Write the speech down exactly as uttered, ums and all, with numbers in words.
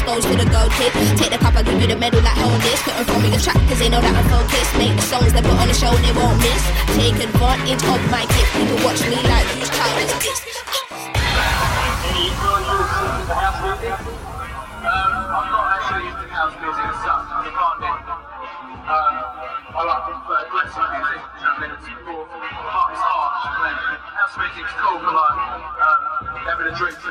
goes to the gold kid. Take the cup, I give you the medal like hold this. Put them from me the track cause they know that I'm focused. Make the songs they put on the show they won't miss. Take advantage of my gift. You can watch me like whose child is this. Any influences for house music? Um, I'm not actually into house music as such. I'm a partner. Um, I like uh, aggressive music. You know, it's more heart is harsh. House music's cool for like um, having a drink.